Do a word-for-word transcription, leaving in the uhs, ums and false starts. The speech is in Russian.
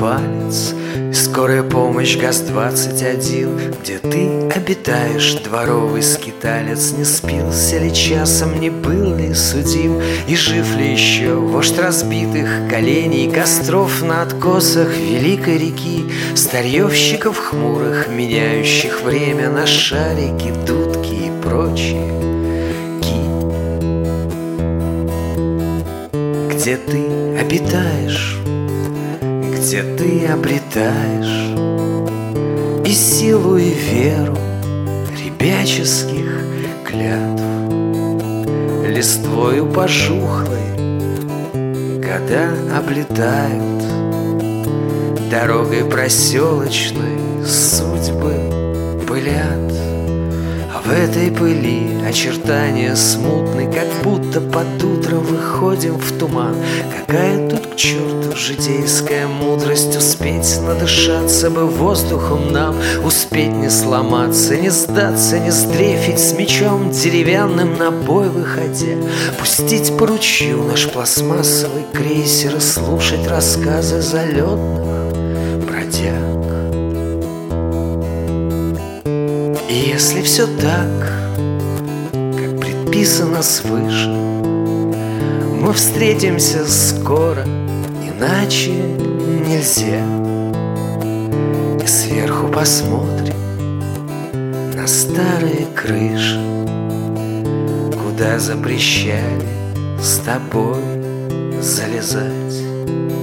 палец. И скорая помощь ГАЗ двадцать один. Где ты обитаешь, дворовый скиталец? Не спился ли часом, не был ли судим? И жив ли еще вождь разбитых коленей, костров на откосах великой реки, старьевщиков хмурых, меняющих время на шарики, дудки и прочие ки? Где ты обитаешь? Где ты обретаешь и силу, и веру ребяческих клятв? Листвою пожухлой года облетают, дорогой проселочной судьбы пылят. А в этой пыли очертания смутны, как будто под утро выходим в туман. Какая тут к черту житейская мудрость? Успеть надышаться бы воздухом нам, успеть не сломаться, не сдаться, не сдрефить, с мечом деревянным на бой выходя, пустить по ручью наш пластмассовый крейсер и слушать рассказы залетных бродяг. И если все так, как предписано свыше, мы встретимся скоро, иначе нельзя. И сверху посмотрим на старые крыши, куда запрещали с тобой залезать.